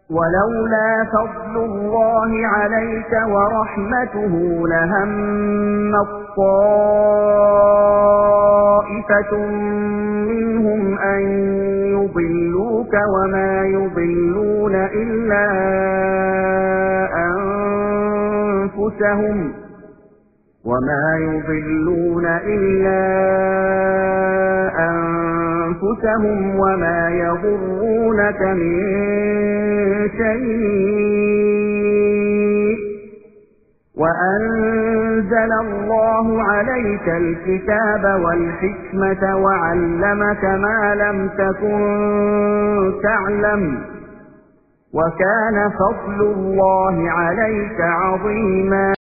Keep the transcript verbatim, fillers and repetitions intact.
ولولا فضل الله عليك ورحمته لهمت طائفة منهم أن يضلوك وما يضلون إلا أنفسهم وما يضلون إلا أنفسهم وما يضرونك من شيء وأنزل الله عليك الكتاب والحكمة وعلمك ما لم تكن تعلم وكان فضل الله عليك عظيما.